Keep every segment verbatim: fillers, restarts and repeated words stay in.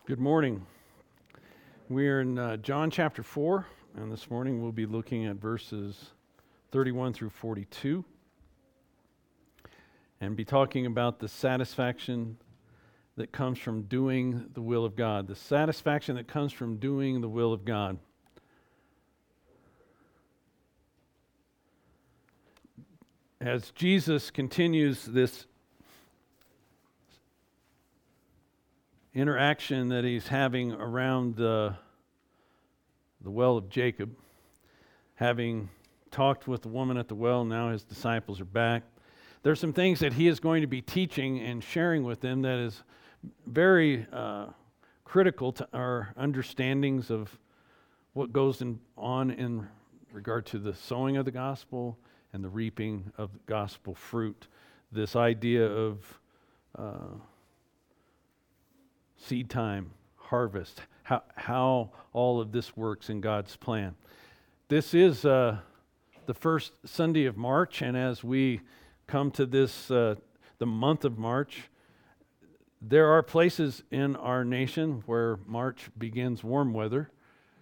Good morning. We're in uh, John chapter four, and this morning we'll be looking at verses thirty-one through forty-two and be talking about the satisfaction that comes from doing the will of God. The satisfaction that comes from doing the will of God. As Jesus continues this interaction that he's having around the, the well of Jacob, having talked with the woman at the well, now his disciples are back. There's some things that he is going to be teaching and sharing with them that is very uh, critical to our understandings of what goes in, on in regard to the sowing of the gospel and the reaping of the gospel fruit. This idea of uh, seed time, harvest, how, how all of this works in God's plan. This is uh, the first Sunday of March, and as we come to this, uh, the month of March, there are places in our nation where March begins warm weather.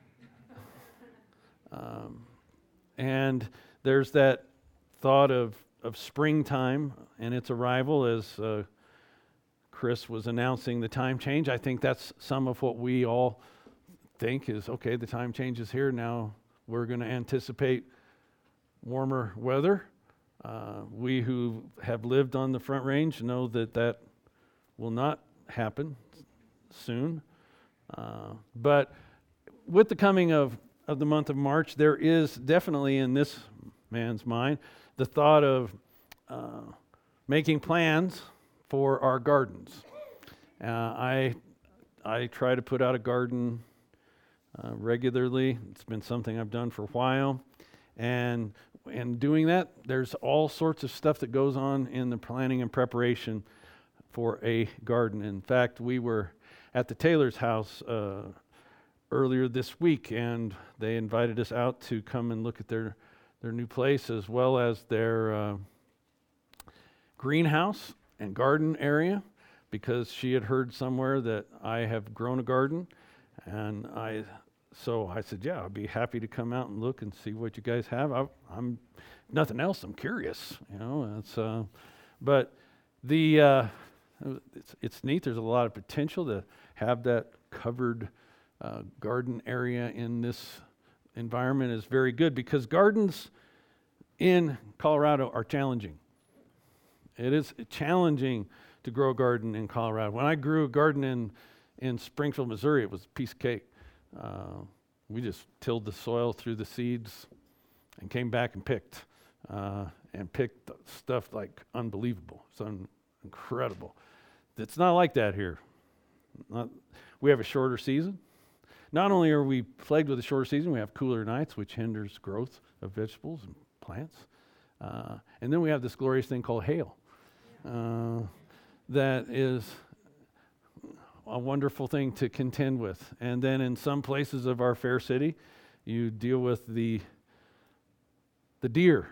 um, and there's that thought of, of springtime and its arrival as uh, Chris was announcing the time change. I think that's some of what we all think is, okay, the time change is here. Now we're going to anticipate warmer weather. Uh, we who have lived on the Front Range know that that will not happen soon. Uh, but with the coming of, of the month of March, there is definitely in this man's mind the thought of uh, making plans for our gardens. Uh, I I try to put out a garden uh, regularly. It's been something I've done for a while. And in doing that, there's all sorts of stuff that goes on in the planning and preparation for a garden. In fact, we were at the Taylor's house uh, earlier this week, and they invited us out to come and look at their, their new place as well as their uh, greenhouse and garden area, because she had heard somewhere that I have grown a garden, and I so I said, yeah, I'd be happy to come out and look and see what you guys have. I, I'm nothing else. I'm curious, you know. It's uh, but the uh, it's it's neat. There's a lot of potential to have that covered uh, garden area in this environment is very good, because gardens in Colorado are challenging. It is challenging to grow a garden in Colorado. When I grew a garden in, in Springfield, Missouri, it was a piece of cake. Uh, we just tilled the soil, threw the seeds, and came back and picked. Uh, and picked stuff like unbelievable. It's un- incredible. It's not like that here. Not, we have a shorter season. Not only are we plagued with a shorter season, we have cooler nights, which hinders growth of vegetables and plants. Uh, and then we have this glorious thing called hail. Uh, that is a wonderful thing to contend with. And then in some places of our fair city, you deal with the the deer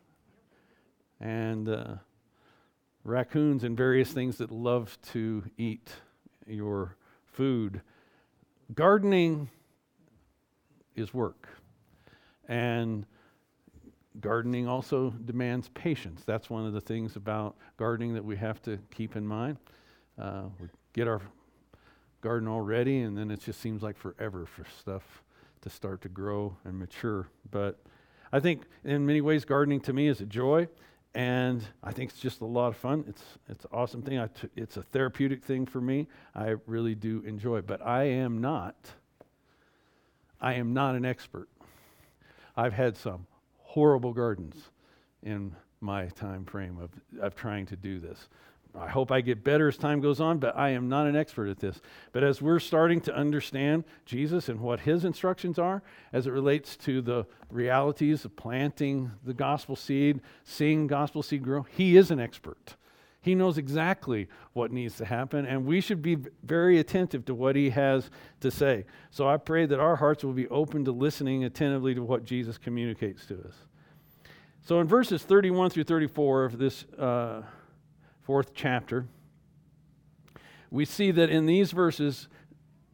and uh, raccoons and various things that love to eat your food. Gardening is work. And gardening also demands patience. That's one of the things about gardening that we have to keep in mind. Uh, we get our garden all ready, and then it just seems like forever for stuff to start to grow and mature. But I think in many ways gardening to me is a joy, and I think it's just a lot of fun. It's it's an awesome thing. I t- it's a therapeutic thing for me. I really do enjoy it. But I am not, I am not an expert. I've had some horrible gardens in my time frame of, of trying to do this. I hope I get better as time goes on, but I am not an expert at this. But as we're starting to understand Jesus and what his instructions are as it relates to the realities of planting the gospel seed, seeing gospel seed grow, he is an expert. He knows exactly what needs to happen, and we should be very attentive to what he has to say. So I pray that our hearts will be open to listening attentively to what Jesus communicates to us. So in verses thirty-one through thirty-four of this uh, fourth chapter, we see that in these verses,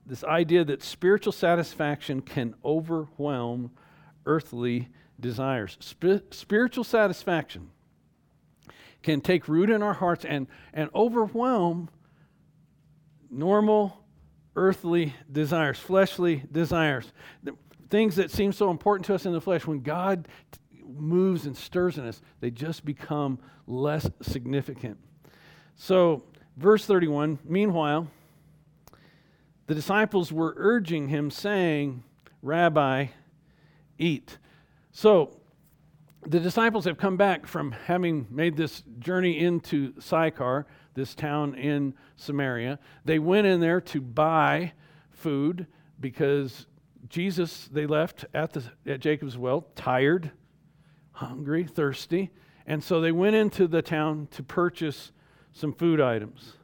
this idea that spiritual satisfaction can overwhelm earthly desires. Sp- spiritual satisfaction can take root in our hearts and, and overwhelm normal earthly desires, fleshly desires, the things that seem so important to us in the flesh. When God t- moves and stirs in us, they just become less significant. So, verse thirty-one, meanwhile, the disciples were urging him, saying, Rabbi, eat. So, the disciples have come back from having made this journey into Sychar, this town in Samaria. They went in there to buy food because Jesus, they left at the at Jacob's well, tired, hungry, thirsty. And so they went into the town to purchase some food items.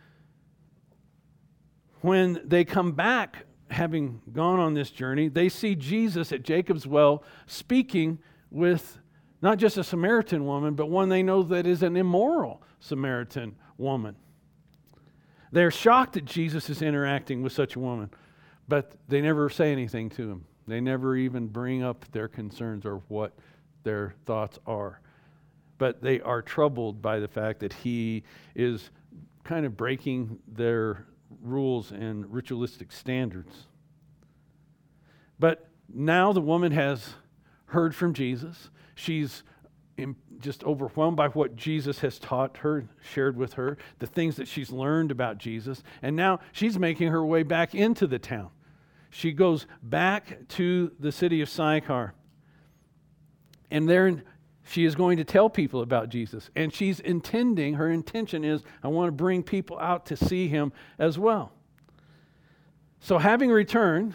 When they come back, having gone on this journey, they see Jesus at Jacob's well speaking with not just a Samaritan woman, but one they know that is an immoral Samaritan woman. They're shocked that Jesus is interacting with such a woman, but they never say anything to him. They never even bring up their concerns or what their thoughts are. But they are troubled by the fact that he is kind of breaking their rules and ritualistic standards. But now the woman has heard from Jesus. She's in, just overwhelmed by what Jesus has taught her, shared with her, the things that she's learned about Jesus. And now she's making her way back into the town. She goes back to the city of Sychar. And there she is going to tell people about Jesus. And she's intending, her intention is, I want to bring people out to see him as well. So having returned,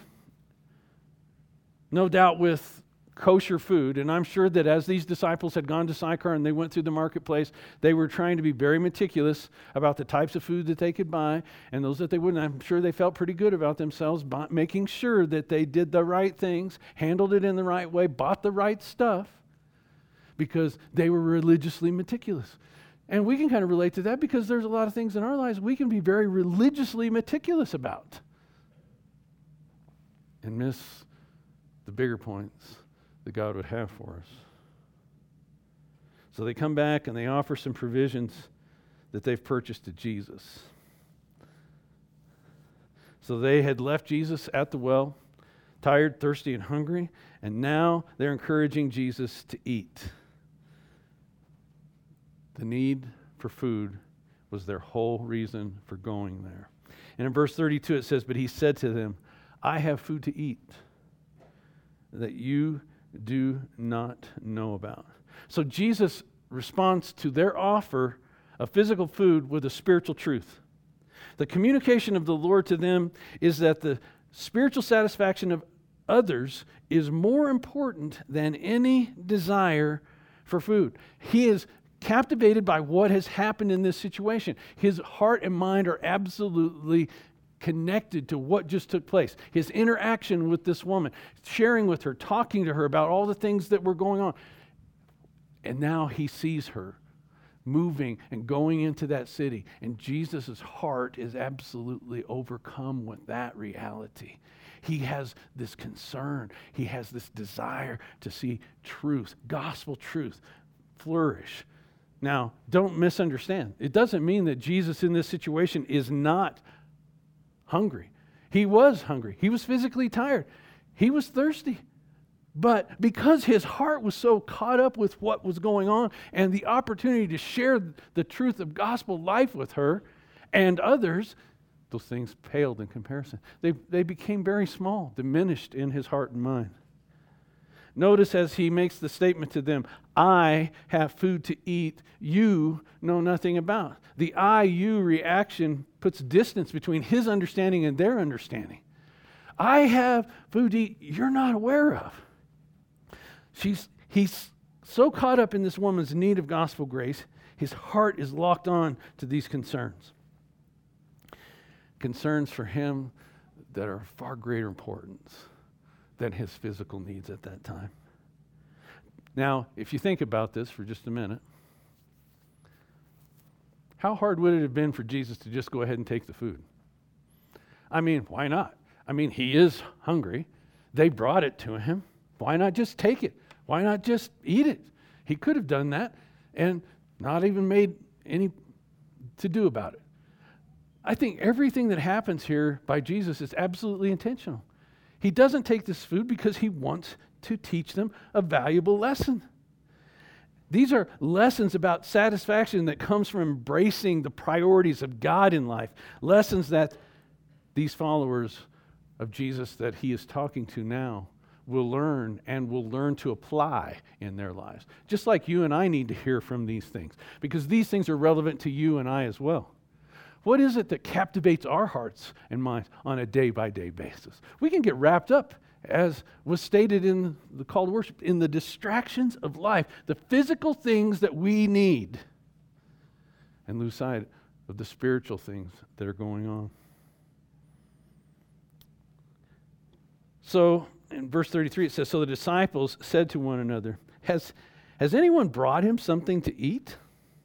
no doubt with kosher food, and I'm sure that as these disciples had gone to Sychar and they went through the marketplace, they were trying to be very meticulous about the types of food that they could buy and those that they wouldn't. I'm sure they felt pretty good about themselves, by making sure that they did the right things, handled it in the right way, bought the right stuff, because they were religiously meticulous. And we can kind of relate to that because there's a lot of things in our lives we can be very religiously meticulous about and miss the bigger points that God would have for us. So they come back and they offer some provisions that they've purchased to Jesus. So they had left Jesus at the well, tired, thirsty, and hungry, and now they're encouraging Jesus to eat. The need for food was their whole reason for going there. And in verse thirty-two it says, but he said to them, I have food to eat that you do not know about. So Jesus responds to their offer of physical food with a spiritual truth. The communication of the Lord to them is that the spiritual satisfaction of others is more important than any desire for food. He is captivated by what has happened in this situation. His heart and mind are absolutely connected to what just took place. His interaction with this woman, sharing with her, talking to her about all the things that were going on. And now he sees her moving and going into that city. And Jesus' heart is absolutely overcome with that reality. He has this concern. He has this desire to see truth, gospel truth, flourish. Now, don't misunderstand. It doesn't mean that Jesus in this situation is not hungry. He was hungry. He was physically tired. He was thirsty. But because his heart was so caught up with what was going on and the opportunity to share the truth of gospel life with her and others, those things paled in comparison. They, they became very small, diminished in his heart and mind. Notice as he makes the statement to them, I have food to eat you know nothing about. The I, you reaction puts distance between his understanding and their understanding. I have food to eat you're not aware of. She's, he's so caught up in this woman's need of gospel grace, his heart is locked on to these concerns. Concerns for him that are of far greater importance than his physical needs at that time. Now, if you think about this for just a minute, how hard would it have been for Jesus to just go ahead and take the food? I mean, why not? I mean, he is hungry. They brought it to him. Why not just take it? Why not just eat it? He could have done that and not even made any to do about it. I think everything that happens here by Jesus is absolutely intentional. He doesn't take this food because he wants to teach them a valuable lesson. These are lessons about satisfaction that comes from embracing the priorities of God in life. Lessons that these followers of Jesus that he is talking to now will learn and will learn to apply in their lives. Just like you and I need to hear from these things, because these things are relevant to you and I as well. What is it that captivates our hearts and minds on a day-by-day basis? We can get wrapped up, as was stated in the call to worship, in the distractions of life, the physical things that we need, and lose sight of the spiritual things that are going on. So, in verse thirty-three, it says, so the disciples said to one another, Has, has anyone brought him something to eat?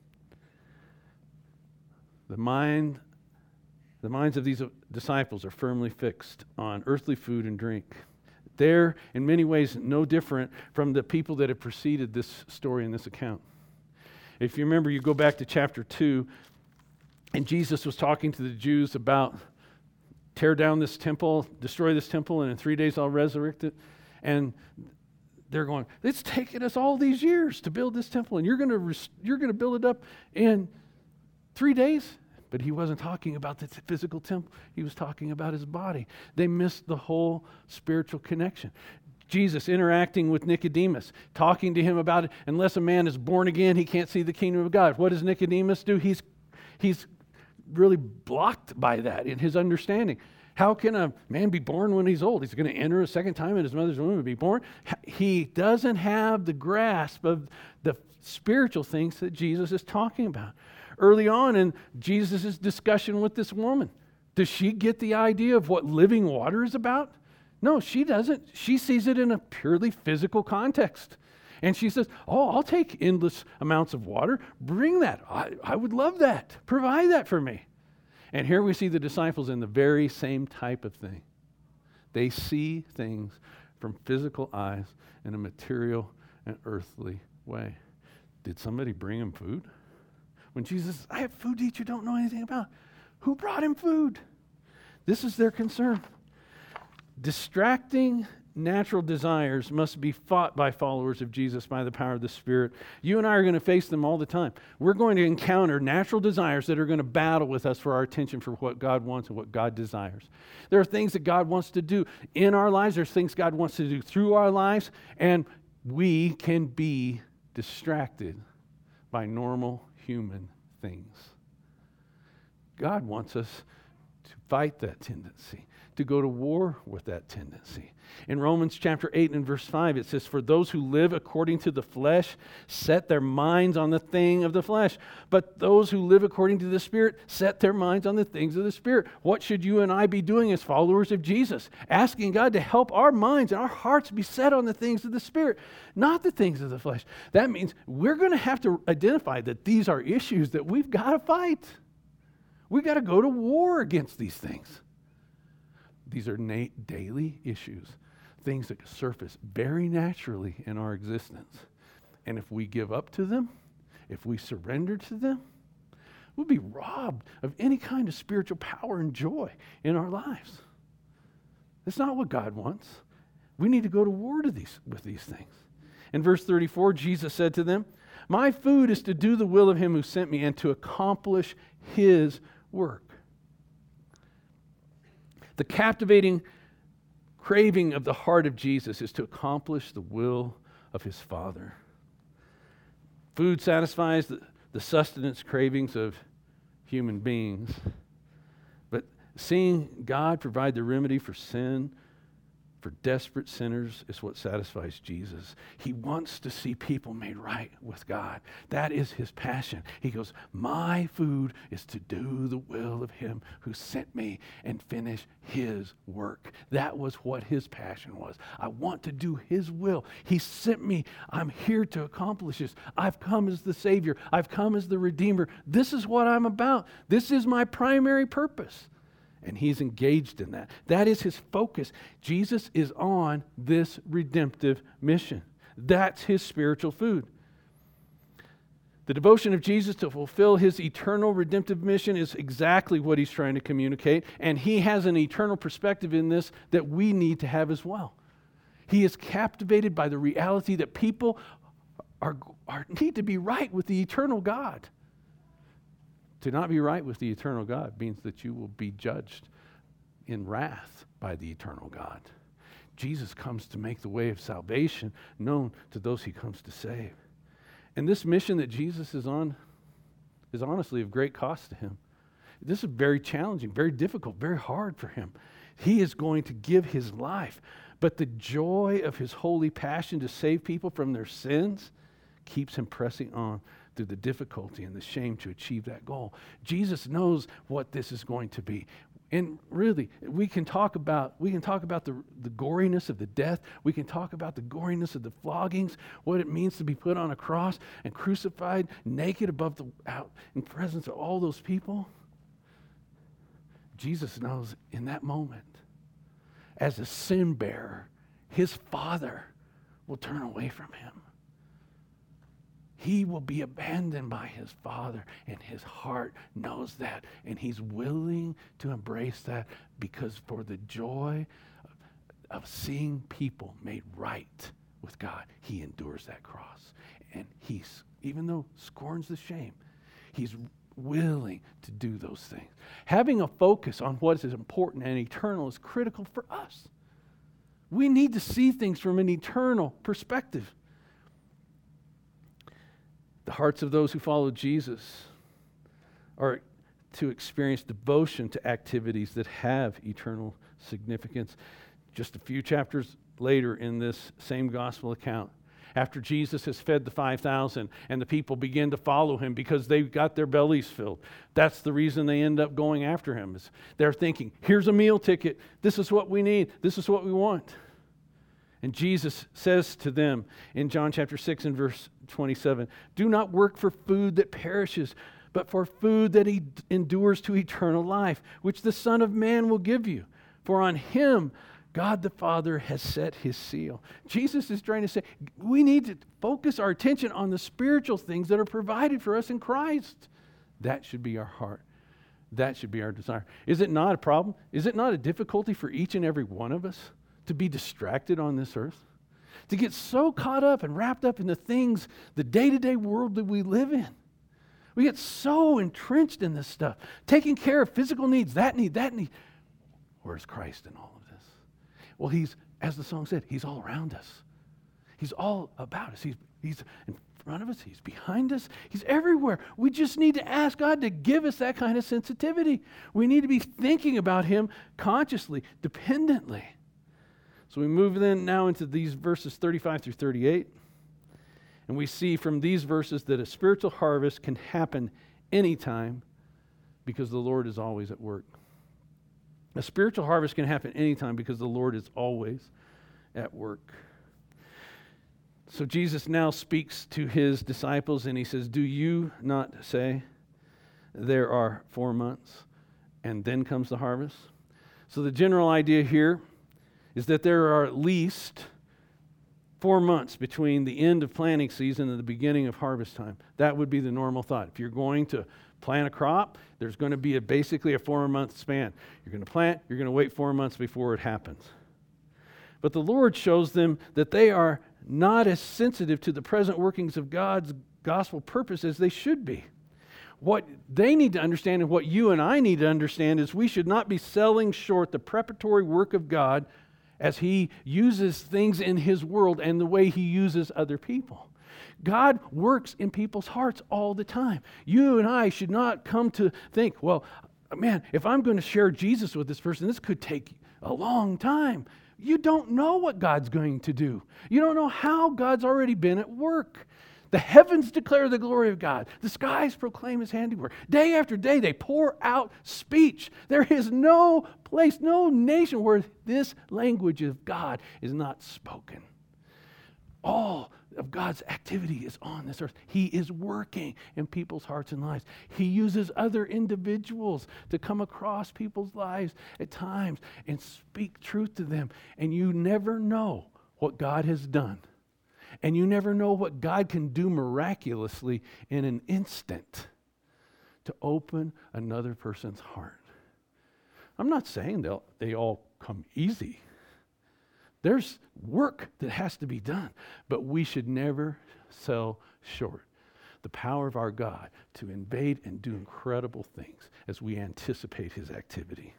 The mind, the minds of these disciples are firmly fixed on earthly food and drink. They're, in many ways, no different from the people that have preceded this story in this account. If you remember, you go back to chapter two, and Jesus was talking to the Jews about tear down this temple, destroy this temple, and in three days I'll resurrect it. And they're going, it's taken us all these years to build this temple, and you're going to res- you're going to build it up in three days? But he wasn't talking about the t- physical temple. He was talking about his body. They missed the whole spiritual connection. Jesus interacting with Nicodemus, talking to him about it. Unless a man is born again, he can't see the kingdom of God. What does Nicodemus do? He's he's really blocked by that in his understanding. How can a man be born when he's old? He's going to enter a second time in his mother's womb and be born. He doesn't have the grasp of the spiritual things that Jesus is talking about. Early on in Jesus' discussion with this woman, does she get the idea of what living water is about? No, she doesn't. She sees it in a purely physical context. And she says, oh, I'll take endless amounts of water. Bring that. I, I would love that. Provide that for me. And here we see the disciples in the very same type of thing. They see things from physical eyes in a material and earthly way. Did somebody bring him food? When Jesus says, I have food to eat you don't know anything about. Who brought him food? This is their concern. Distracting natural desires must be fought by followers of Jesus by the power of the Spirit. You and I are going to face them all the time. We're going to encounter natural desires that are going to battle with us for our attention for what God wants and what God desires. There are things that God wants to do in our lives. There's things God wants to do through our lives, and we can be distracted by normal human things. God wants us to fight that tendency, to go to war with that tendency. In Romans chapter eight and verse five, it says, for those who live according to the flesh set their minds on the thing of the flesh, but those who live according to the Spirit set their minds on the things of the Spirit. What should you and I be doing as followers of Jesus? Asking God to help our minds and our hearts be set on the things of the Spirit, not the things of the flesh. That means we're going to have to identify that these are issues that we've got to fight. We've got to go to war against these things. These are na- daily issues, things that surface very naturally in our existence. And if we give up to them, if we surrender to them, we'll be robbed of any kind of spiritual power and joy in our lives. That's not what God wants. We need to go to war to these, with these things. In verse thirty-four, Jesus said to them, my food is to do the will of him who sent me and to accomplish his work. The captivating craving of the heart of Jesus is to accomplish the will of his Father. Food satisfies the, the sustenance cravings of human beings, but seeing God provide the remedy for sin, for desperate sinners, is what satisfies Jesus. He wants to see people made right with God. That is his passion. He goes, my food is to do the will of him who sent me and finish his work. That was what his passion was. I want to do his will. He sent me. I'm here to accomplish this. I've come as the Savior. I've come as the Redeemer. This is what I'm about. This is my primary purpose. And he's engaged in that. That is his focus. Jesus is on this redemptive mission. That's his spiritual food. The devotion of Jesus to fulfill his eternal redemptive mission is exactly what he's trying to communicate. And he has an eternal perspective in this that we need to have as well. He is captivated by the reality that people are, are need to be right with the eternal God. To not be right with the eternal God means that you will be judged in wrath by the eternal God. Jesus comes to make the way of salvation known to those he comes to save. And this mission that Jesus is on is honestly of great cost to him. This is very challenging, very difficult, very hard for him. He is going to give his life, but the joy of his holy passion to save people from their sins keeps him pressing on through the difficulty and the shame to achieve that goal. Jesus knows what this is going to be. And really, we can talk about we can talk about the, the goriness of the death. We can talk about the goriness of the floggings, what it means to be put on a cross and crucified naked above the out in presence of all those people. Jesus knows in that moment, as a sin bearer, his Father will turn away from him. He will be abandoned by his Father, and his heart knows that, and he's willing to embrace that because for the joy of, of seeing people made right with God, he endures that cross. And he's, even though scorns the shame, he's willing to do those things. Having a focus on what is important and eternal is critical for us. We need to see things from an eternal perspective. The hearts of those who follow Jesus are to experience devotion to activities that have eternal significance. Just a few chapters later in this same gospel account, after Jesus has fed the five thousand and the people begin to follow him because they've got their bellies filled. That's the reason they end up going after him. Is they're thinking, here's a meal ticket. This is what we need. This is what we want. And Jesus says to them in John chapter six and verse twenty-seven, do not work for food that perishes, but for food that e- endures to eternal life, which the Son of Man will give you. For on him God the Father has set his seal. Jesus is trying to say we need to focus our attention on the spiritual things that are provided for us in Christ. That should be our heart. That should be our desire. Is it not a problem? Is it not a difficulty for each and every one of us to be distracted on this earth? To get so caught up and wrapped up in the things, the day-to-day world that we live in. We get so entrenched in this stuff, taking care of physical needs, that need, that need. Where's Christ in all of this? Well, he's, as the song said, he's all around us. He's all about us. He's, he's in front of us. He's behind us. He's everywhere. We just need to ask God to give us that kind of sensitivity. We need to be thinking about him consciously, dependently. So we move then now into these verses thirty-five through thirty-eight. And we see from these verses that a spiritual harvest can happen anytime because the Lord is always at work. A spiritual harvest can happen anytime because the Lord is always at work. So Jesus now speaks to his disciples and he says, do you not say there are four months and then comes the harvest? So the general idea here is that there are at least four months between the end of planting season and the beginning of harvest time. That would be the normal thought. If you're going to plant a crop, there's going to be a, basically a four-month span. You're going to plant, you're going to wait four months before it happens. But the Lord shows them that they are not as sensitive to the present workings of God's gospel purpose as they should be. What they need to understand and what you and I need to understand is we should not be selling short the preparatory work of God as he uses things in his world and the way he uses other people. God works in people's hearts all the time. You and I should not come to think, well, man, if I'm going to share Jesus with this person, this could take a long time. You don't know what God's going to do. You don't know how God's already been at work. The heavens declare the glory of God. The skies proclaim his handiwork. Day after day, they pour out speech. There is no place, no nation where this language of God is not spoken. All of God's activity is on this earth. He is working in people's hearts and lives. He uses other individuals to come across people's lives at times and speak truth to them. And you never know what God has done. And you never know what God can do miraculously in an instant to open another person's heart. I'm not saying they'll, they all come easy. There's work that has to be done, but we should never sell short the power of our God to invade and do incredible things as we anticipate his activity.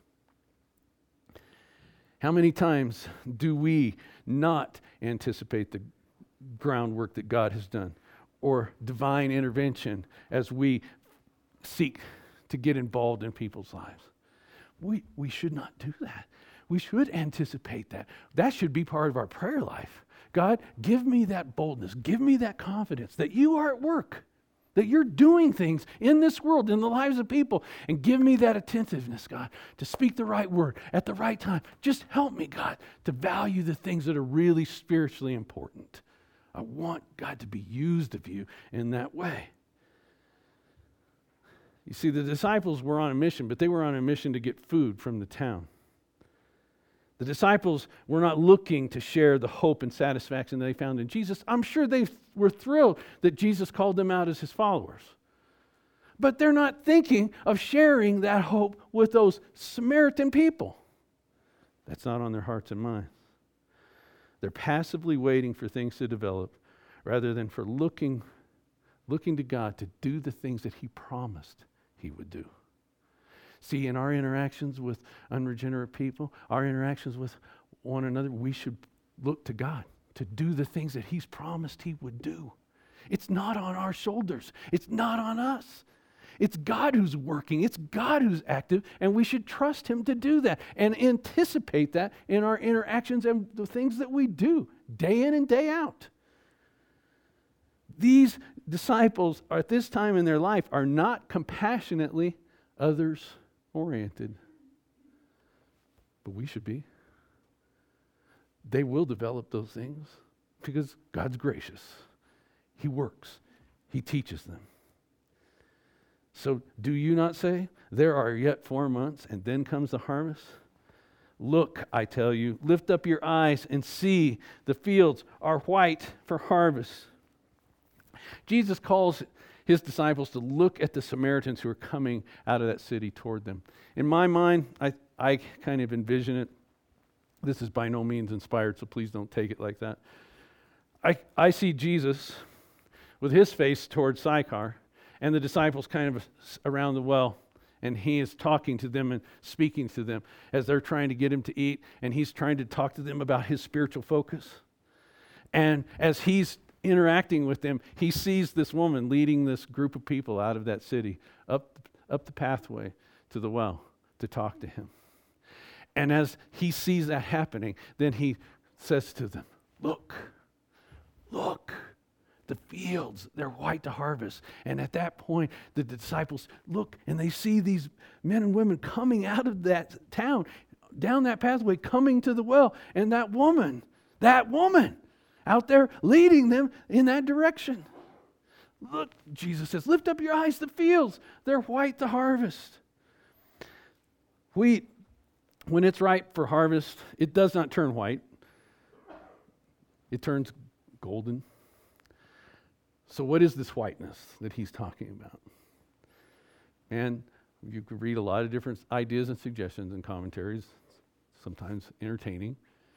How many times do we not anticipate the groundwork that God has done or divine intervention as we seek to get involved in people's lives? We, we should not do that. We should anticipate that. That should be part of our prayer life. God, give me that boldness. Give me that confidence that you are at work, that you're doing things in this world, in the lives of people. And give me that attentiveness, God, to speak the right word at the right time. Just help me, God, to value the things that are really spiritually important. I want God to be used of you in that way. You see, the disciples were on a mission, but they were on a mission to get food from the town. The disciples were not looking to share the hope and satisfaction they found in Jesus. I'm sure they were thrilled that Jesus called them out as his followers. But they're not thinking of sharing that hope with those Samaritan people. That's not on their hearts and minds. They're passively waiting for things to develop rather than for looking, looking to God to do the things that he promised he would do. See, in our interactions with unregenerate people, our interactions with one another, we should look to God to do the things that he's promised he would do. It's not on our shoulders. It's not on us. It's God who's working. It's God who's active, and we should trust him to do that and anticipate that in our interactions and the things that we do day in and day out. These disciples at this time in their life are not compassionately others-oriented, but we should be. They will develop those things because God's gracious. He works. He teaches them. So do you not say, there are yet four months and then comes the harvest? Look, I tell you, lift up your eyes and see the fields are white for harvest. Jesus calls his disciples to look at the Samaritans who are coming out of that city toward them. In my mind, I, I kind of envision it. This is by no means inspired, so please don't take it like that. I, I see Jesus with his face towards Sychar, and the disciples kind of around the well, and he is talking to them and speaking to them as they're trying to get him to eat, and he's trying to talk to them about his spiritual focus. And as he's interacting with them, he sees this woman leading this group of people out of that city up, up the pathway to the well to talk to him. And as he sees that happening, then he says to them, look, look, the fields, they're white to harvest. And at that point, the disciples look and they see these men and women coming out of that town, down that pathway, coming to the well. And that woman, that woman out there leading them in that direction. Look, Jesus says, lift up your eyes, the fields, they're white to harvest. Wheat, when it's ripe for harvest, it does not turn white. It turns golden. So what is this whiteness that he's talking about? And you can read a lot of different ideas and suggestions and commentaries, sometimes entertaining.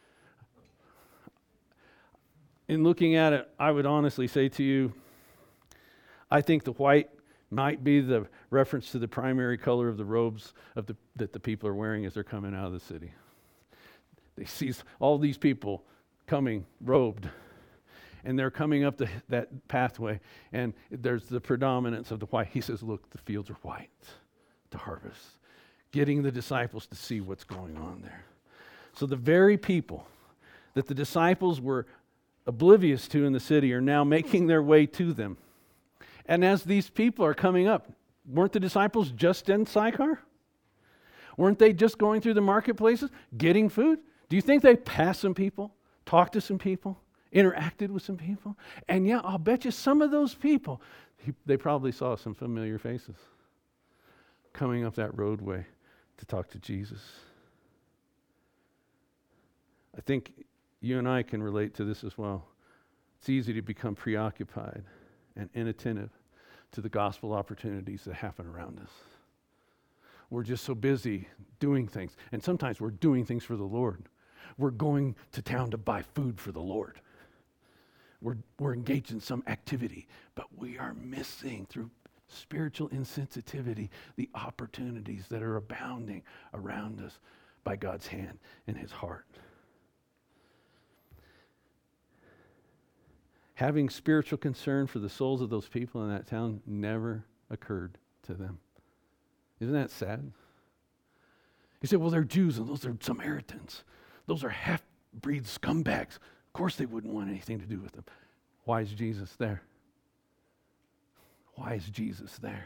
In looking at it, I would honestly say to you, I think the white might be the reference to the primary color of the robes of the, that the people are wearing as they're coming out of the city. They see all these people coming robed, and they're coming up the, that pathway, and there's the predominance of the white. He says, look, the fields are white to harvest, getting the disciples to see what's going on there. So the very people that the disciples were oblivious to in the city are now making their way to them. And as these people are coming up, weren't the disciples just in Sychar? Weren't they just going through the marketplaces, getting food? Do you think they passed some people, talked to some people interacted with some people. And yeah, I'll bet you some of those people, he, they probably saw some familiar faces coming up that roadway to talk to Jesus. I think you and I can relate to this as well. It's easy to become preoccupied and inattentive to the gospel opportunities that happen around us. We're just so busy doing things. And sometimes we're doing things for the Lord. We're going to town to buy food for the Lord. We're, we're engaged in some activity, but we are missing through spiritual insensitivity the opportunities that are abounding around us by God's hand and his heart. Having spiritual concern for the souls of those people in that town never occurred to them. Isn't that sad? You say, well, they're Jews and those are Samaritans. Those are half-breed scumbags. Of course they wouldn't want anything to do with them. Why is Jesus there? Why is Jesus there?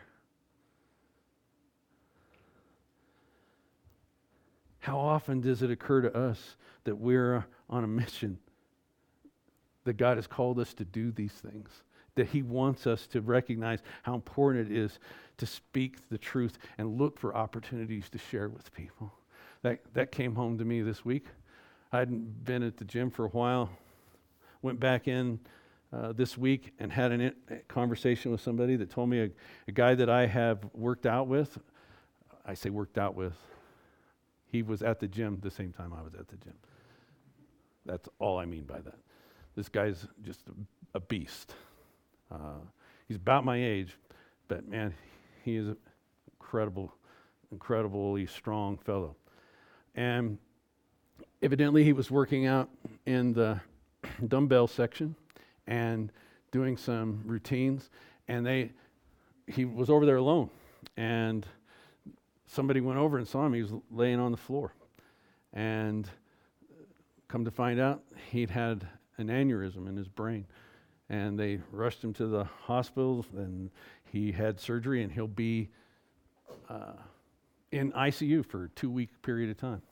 How often does it occur to us that we're on a mission, that God has called us to do these things, that he wants us to recognize how important it is to speak the truth and look for opportunities to share with people? That, that came home to me this week. I hadn't been at the gym for a while. Went back in uh, this week and had a in- conversation with somebody that told me a, a guy that I have worked out with. I say worked out with. He was at the gym the same time I was at the gym. That's all I mean by that. This guy's just a, a beast. Uh, he's about my age, but man, he is an incredible, incredibly strong fellow. And evidently he was working out in the dumbbell section and doing some routines, and they he was over there alone, and somebody went over and saw him. He was laying on the floor, and come to find out, he'd had an aneurysm in his brain, and they rushed him to the hospital, and he had surgery, and he'll be uh, in I C U for a two-week period of time.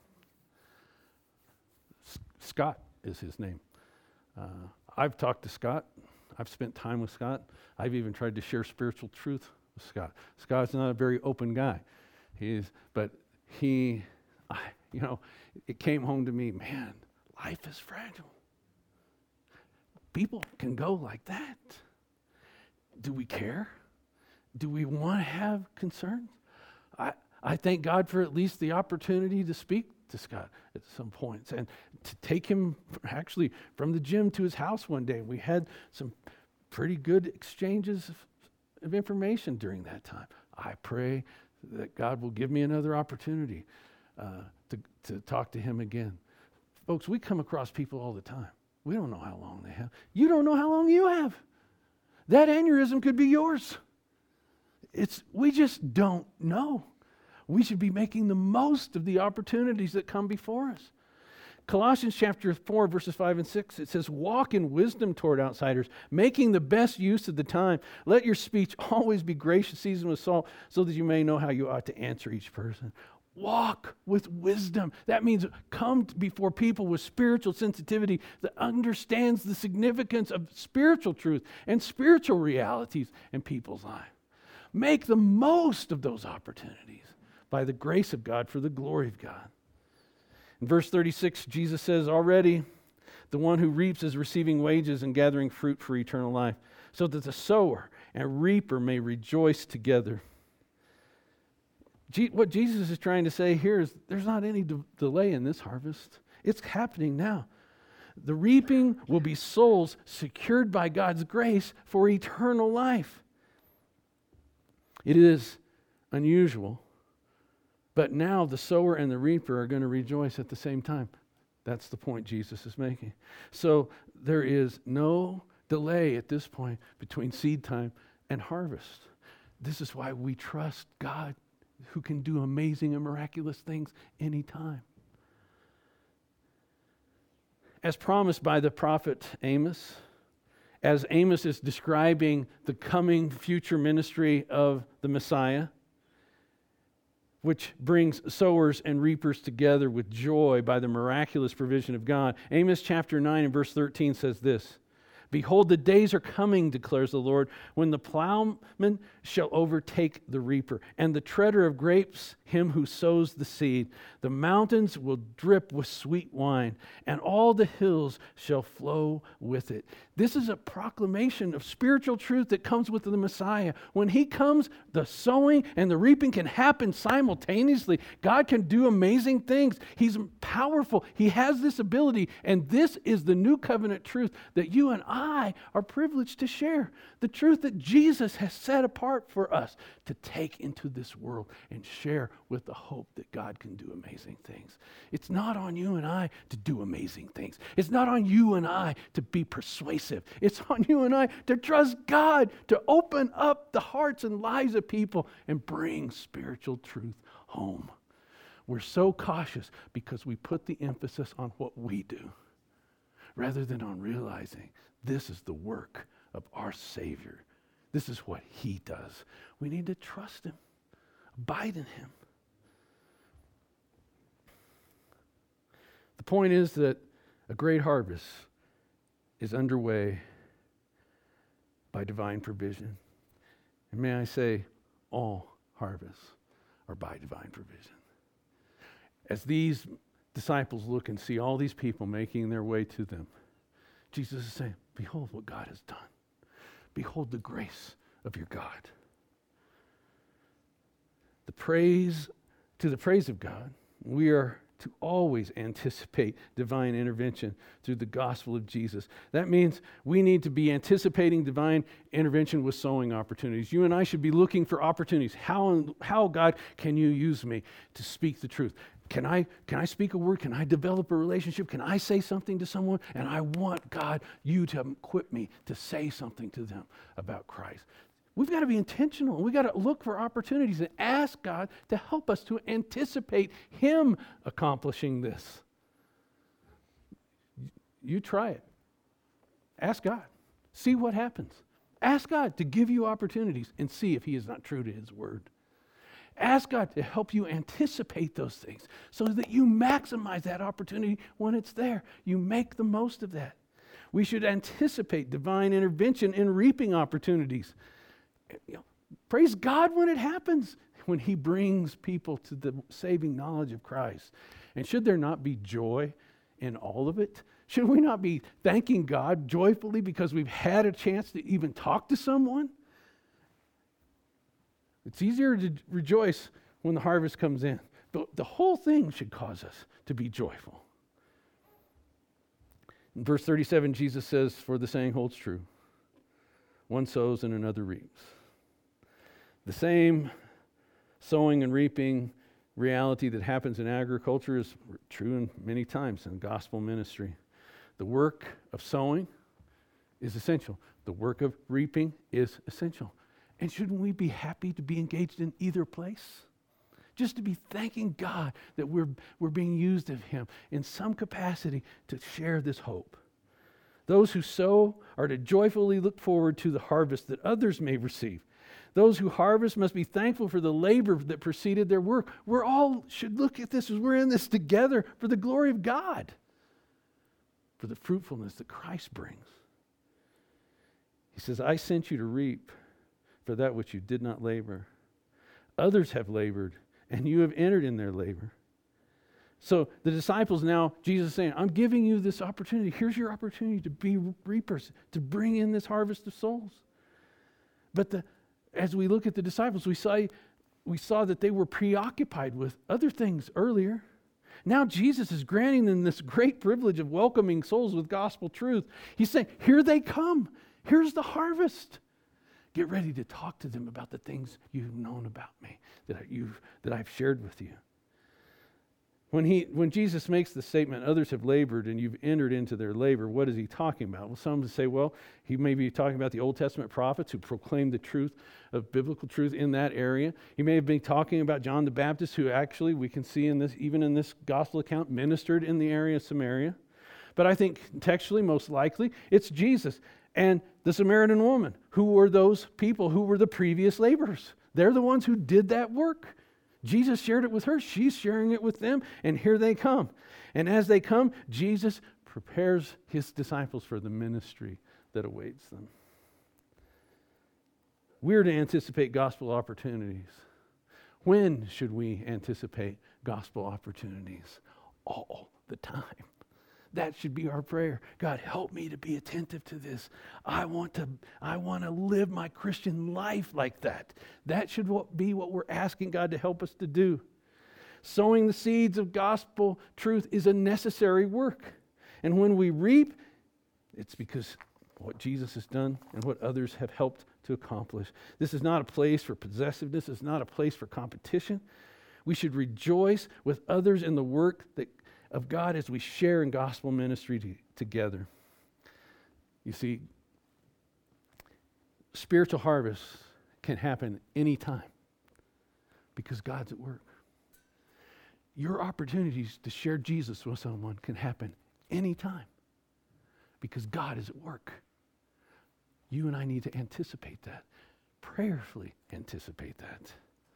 S- Scott is his name. Uh, I've talked to Scott. I've spent time with Scott. I've even tried to share spiritual truth with Scott. Scott's not a very open guy. He's, but he, I, you know, it came home to me, man, life is fragile. People can go like that. Do we care? Do we want to have concerns? I, I thank God for at least the opportunity to speak to Scott at some points and to take him actually from the gym to his house one day. We had some pretty good exchanges of, of information during that time. I pray that God will give me another opportunity uh, to, to talk to him again. Folks, we come across people all the time. We don't know how long they have. You don't know how long you have. That aneurysm could be yours. It's we just don't know. We should be making the most of the opportunities that come before us. Colossians chapter four, verses five and six, it says, walk in wisdom toward outsiders, making the best use of the time. Let your speech always be gracious, seasoned with salt, so that you may know how you ought to answer each person. Walk with wisdom. That means come before people with spiritual sensitivity that understands the significance of spiritual truth and spiritual realities in people's lives. Make the most of those opportunities by the grace of God for the glory of God. In verse thirty-six, Jesus says, already the one who reaps is receiving wages and gathering fruit for eternal life, so that the sower and reaper may rejoice together. Je- what Jesus is trying to say here is there's not any de- delay in this harvest. It's happening now. The reaping will be souls secured by God's grace for eternal life. It is unusual, but now the sower and the reaper are going to rejoice at the same time. That's the point Jesus is making. So there is no delay at this point between seed time and harvest. This is why we trust God, who can do amazing and miraculous things anytime. As promised by the prophet Amos, as Amos is describing the coming future ministry of the Messiah, which brings sowers and reapers together with joy by the miraculous provision of God. Amos chapter nine and verse thirteen says this, "Behold, the days are coming, declares the Lord, when the plowman shall overtake the reaper, and the treader of grapes him who sows the seed. The mountains will drip with sweet wine, and all the hills shall flow with it." This is a proclamation of spiritual truth that comes with the Messiah. When he comes, the sowing and the reaping can happen simultaneously. God can do amazing things. He's powerful. He has this ability, and this is the new covenant truth that you and I are privileged to share. The truth that Jesus has set apart for us to take into this world and share with the hope that God can do amazing things. It's not on you and I to do amazing things. It's not on you and I to be persuasive. It's on you and I to trust God to open up the hearts and lives of people and bring spiritual truth home. We're so cautious because we put the emphasis on what we do rather than on realizing this is the work of our Savior. This is what he does. We need to trust him, abide in him. The point is that a great harvest is underway by divine provision. And may I say, all harvests are by divine provision. As these disciples look and see all these people making their way to them, Jesus is saying, behold what God has done. Behold the grace of your God. The praise, to the praise of God, we are to always anticipate divine intervention through the gospel of Jesus. That means we need to be anticipating divine intervention with sowing opportunities. You and I should be looking for opportunities. How, how God, can you use me to speak the truth? Can I, can I speak a word? Can I develop a relationship? Can I say something to someone? And I want, God, you to equip me to say something to them about Christ. We've got to be intentional. We've got to look for opportunities and ask God to help us to anticipate him accomplishing this. You try it. Ask God. See what happens. Ask God to give you opportunities and see if he is not true to his word. Ask God to help you anticipate those things so that you maximize that opportunity when it's there. You make the most of that. We should anticipate divine intervention in reaping opportunities. You know, praise God when it happens, when he brings people to the saving knowledge of Christ. And should there not be joy in all of it? Should we not be thanking God joyfully because we've had a chance to even talk to someone? It's easier to rejoice when the harvest comes in, but the whole thing should cause us to be joyful. In verse thirty-seven, Jesus says, "For the saying holds true, one sows and another reaps." The same sowing and reaping reality that happens in agriculture is true in many times in gospel ministry. The work of sowing is essential. The work of reaping is essential. And shouldn't we be happy to be engaged in either place? Just to be thanking God that we're, we're being used of him in some capacity to share this hope. Those who sow are to joyfully look forward to the harvest that others may receive. Those who harvest must be thankful for the labor that preceded their work. We're all should look at this as we're in this together for the glory of God, for the fruitfulness that Christ brings. He says, "I sent you to reap for that which you did not labor. Others have labored, and you have entered in their labor." So the disciples now, Jesus is saying, I'm giving you this opportunity. Here's your opportunity to be reapers, to bring in this harvest of souls. But the, as we look at the disciples, we saw, we saw that they were preoccupied with other things earlier. Now Jesus is granting them this great privilege of welcoming souls with gospel truth. He's saying, here they come. Here's the harvest. Get ready to talk to them about the things you've known about me, that, I, you've, that I've shared with you. When he, when Jesus makes the statement, others have labored and you've entered into their labor, what is he talking about? Well, some say, well, he may be talking about the Old Testament prophets who proclaimed the truth of biblical truth in that area. He may have been talking about John the Baptist, who actually, we can see in this, even in this gospel account, ministered in the area of Samaria. But I think textually, most likely, it's Jesus and the Samaritan woman, who were those people who were the previous laborers. They're the ones who did that work. Jesus shared it with her. She's sharing it with them. And here they come. And as they come, Jesus prepares his disciples for the ministry that awaits them. We're to anticipate gospel opportunities. When should we anticipate gospel opportunities? All the time. That should be our prayer. God, help me to be attentive to this. I want to, I want to live my Christian life like that. That should be what we're asking God to help us to do. Sowing the seeds of gospel truth is a necessary work. And when we reap, it's because what Jesus has done and what others have helped to accomplish. This is not a place for possessiveness. It's not a place for competition. We should rejoice with others in the work that, of God as we share in gospel ministry to, together. You see, spiritual harvest can happen anytime because God's at work. Your opportunities to share Jesus with someone can happen anytime because God is at work. You and I need to anticipate that, prayerfully anticipate that.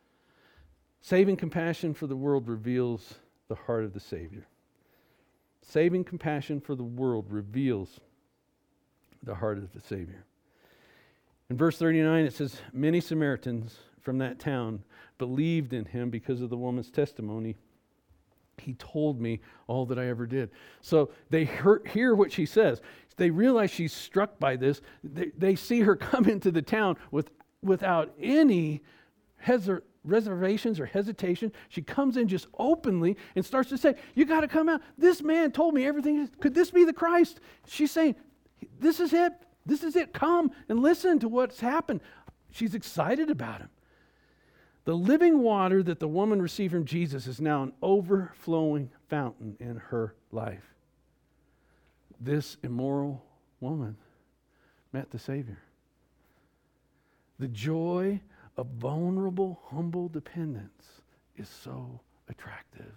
Saving compassion for the world reveals the heart of the Savior. Saving compassion for the world reveals the heart of the Savior. In verse thirty-nine, it says, many Samaritans from that town believed in him because of the woman's testimony. He told me all that I ever did. So they hear, hear what she says. They realize she's struck by this. They, they see her come into the town with, without any hesitation. reservations or hesitation. She comes in just openly and starts to say, you got to come out. This man told me everything. Could this be the Christ? She's saying, this is it. This is it. Come and listen to what's happened. She's excited about him. The living water that the woman received from Jesus is now an overflowing fountain in her life. This immoral woman met the Savior. The joy of vulnerable, humble dependence is so attractive.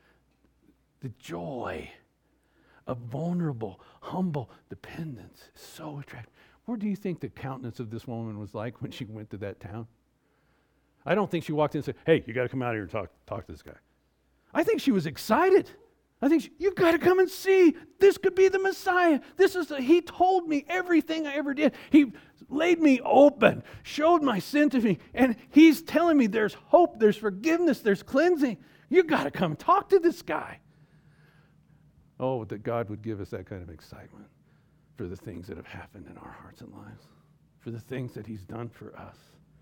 The joy of vulnerable, humble dependence is so attractive. What do you think the countenance of this woman was like when she went to that town? I don't think she walked in and said, hey, you got to come out here and talk, talk to this guy. I think she was excited. I think, she, you got to come and see. This could be the Messiah. This is, the, he told me everything I ever did. He laid me open, showed my sin to me, and he's telling me there's hope, there's forgiveness, there's cleansing. You got to come talk to this guy. Oh, that God would give us that kind of excitement for the things that have happened in our hearts and lives, for the things that he's done for us.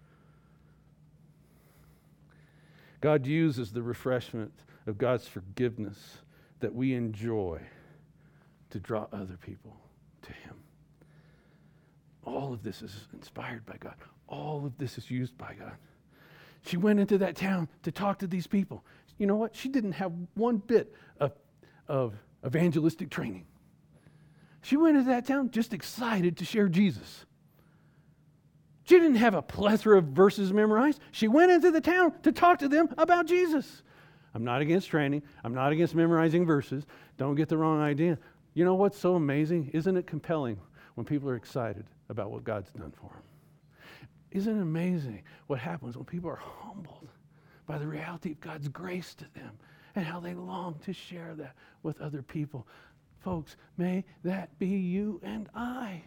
God uses the refreshment of God's forgiveness that we enjoy to draw other people to him. All of this is inspired by God. All of this is used by God. She went into that town to talk to these people. You know what? She didn't have one bit of, of evangelistic training. She went into that town just excited to share Jesus. She didn't have a plethora of verses memorized. She went into the town to talk to them about Jesus. I'm not against training. I'm not against memorizing verses. Don't get the wrong idea. You know what's so amazing? Isn't it compelling when people are excited about what God's done for them? Isn't it amazing what happens when people are humbled by the reality of God's grace to them and how they long to share that with other people? Folks, may that be you and I.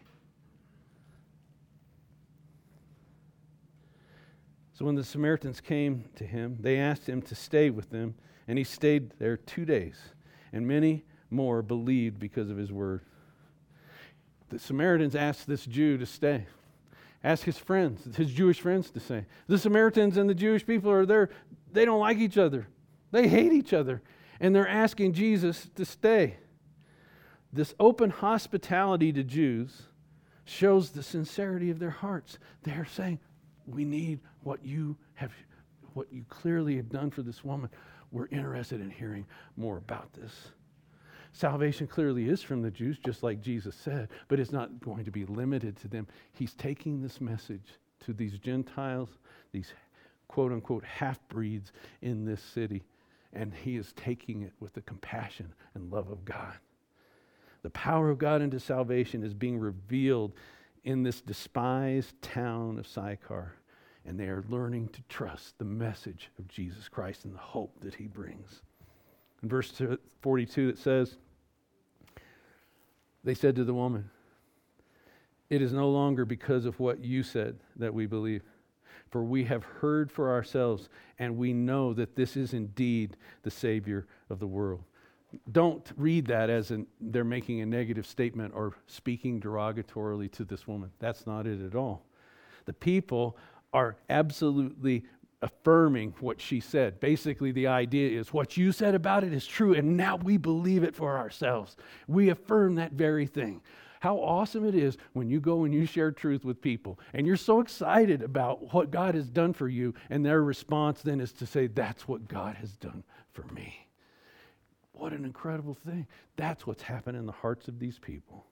So when the Samaritans came to him, they asked him to stay with them, and he stayed there two days. And many more believed because of his word. The Samaritans asked this Jew to stay. Ask his friends, his Jewish friends to stay. The Samaritans and the Jewish people are there. They don't like each other. They hate each other. And they're asking Jesus to stay. This open hospitality to Jews shows the sincerity of their hearts. They're saying, we need what you have, what you clearly have done for this woman. We're interested in hearing more about this. Salvation clearly is from the Jews, just like Jesus said, but it's not going to be limited to them. He's taking this message to these Gentiles, these quote-unquote half-breeds in this city, and he is taking it with the compassion and love of God. The power of God into salvation is being revealed in this despised town of Sychar. And they are learning to trust the message of Jesus Christ and the hope that he brings. In verse forty-two it says, they said to the woman, "It is no longer because of what you said that we believe, for we have heard for ourselves, and we know that this is indeed the Savior of the world." Don't read that as an, they're making a negative statement or speaking derogatorily to this woman. That's not it at all. The people are absolutely affirming what she said. Basically, the idea is what you said about it is true, and now we believe it for ourselves. We affirm that very thing. How awesome it is when you go and you share truth with people, and you're so excited about what God has done for you, and their response then is to say, "That's what God has done for me." What an incredible thing. That's what's happened in the hearts of these people.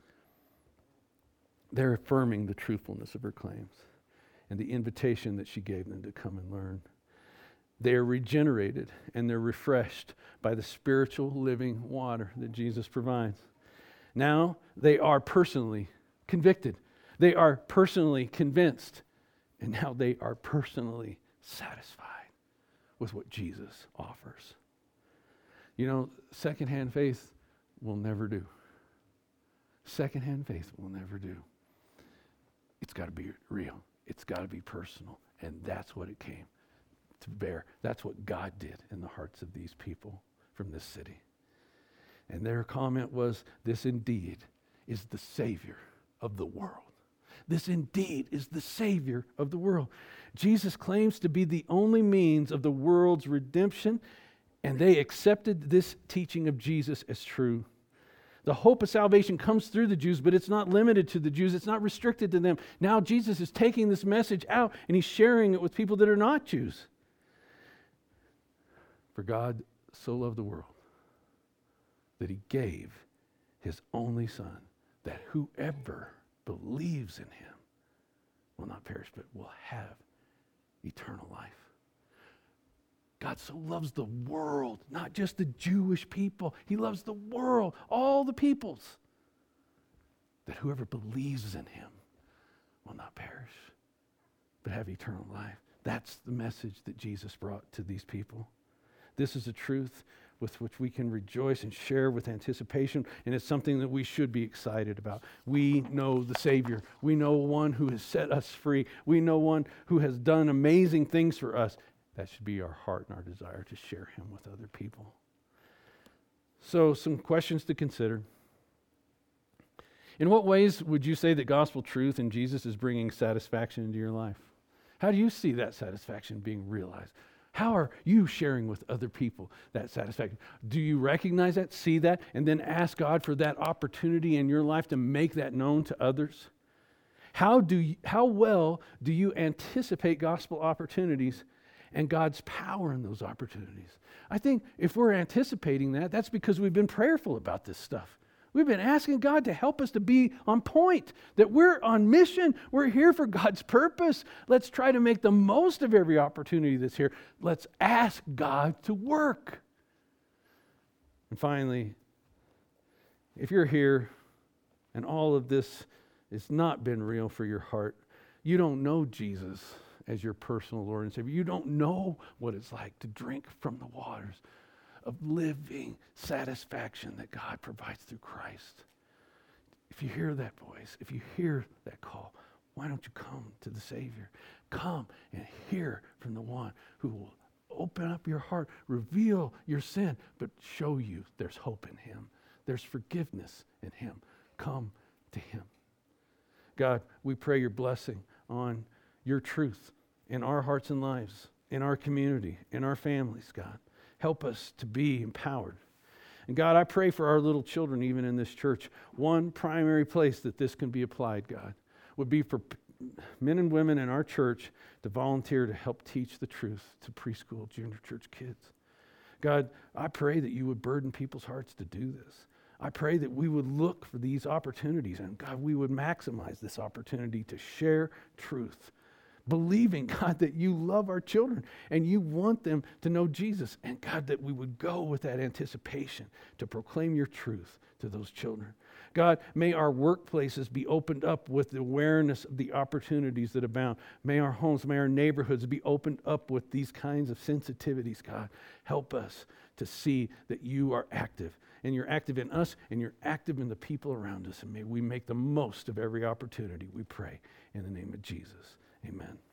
They're affirming the truthfulness of her claims and the invitation that she gave them to come and learn. They are regenerated and they're refreshed by the spiritual living water that Jesus provides. Now they are personally convicted. They are personally convinced. And now they are personally satisfied with what Jesus offers. You know, secondhand faith will never do. Secondhand faith will never do. It's got to be real. It's got to be personal. And that's what it came to bear. That's what God did in the hearts of these people from this city. And their comment was, "This indeed is the Savior of the world." This indeed is the Savior of the world. Jesus claims to be the only means of the world's redemption, and they accepted this teaching of Jesus as true. The hope of salvation comes through the Jews, but it's not limited to the Jews. It's not restricted to them. Now Jesus is taking this message out and he's sharing it with people that are not Jews. For God so loved the world that he gave his only Son, that whoever believes in him will not perish, but will have eternal life. God so loves the world, not just the Jewish people. He loves the world, all the peoples, that whoever believes in him will not perish, but have eternal life. That's the message that Jesus brought to these people. This is a truth with which we can rejoice and share with anticipation, and it's something that we should be excited about. We know the Savior. We know one who has set us free. We know one who has done amazing things for us. That should be our heart and our desire to share him with other people. So, some questions to consider. In what ways would you say that gospel truth in Jesus is bringing satisfaction into your life? How do you see that satisfaction being realized? How are you sharing with other people that satisfaction? Do you recognize that, see that, and then ask God for that opportunity in your life to make that known to others? How do you, how well do you anticipate gospel opportunities and God's power in those opportunities? I think if we're anticipating that, that's because we've been prayerful about this stuff. We've been asking God to help us to be on point, that we're on mission. We're here for God's purpose. Let's try to make the most of every opportunity that's here. Let's ask God to work. And finally, if you're here and all of this has not been real for your heart, you don't know Jesus as your personal Lord and Savior. You don't know what it's like to drink from the waters of living satisfaction that God provides through Christ. If you hear that voice, if you hear that call, why don't you come to the Savior? Come and hear from the one who will open up your heart, reveal your sin, but show you there's hope in him. There's forgiveness in him. Come to him. God, we pray your blessing on your truth in our hearts and lives, in our community, in our families, God. Help us to be empowered. And God, I pray for our little children, even in this church. One primary place that this can be applied, God, would be for men and women in our church to volunteer to help teach the truth to preschool, junior church kids. God, I pray that you would burden people's hearts to do this. I pray that we would look for these opportunities, and God, we would maximize this opportunity to share truth, believing, God, that you love our children and you want them to know Jesus. And God, that we would go with that anticipation to proclaim your truth to those children. God, may our workplaces be opened up with the awareness of the opportunities that abound. May our homes, may our neighborhoods be opened up with these kinds of sensitivities, God. Help us to see that you are active, and you're active in us, and you're active in the people around us. And may we make the most of every opportunity, we pray. In the name of Jesus, amen.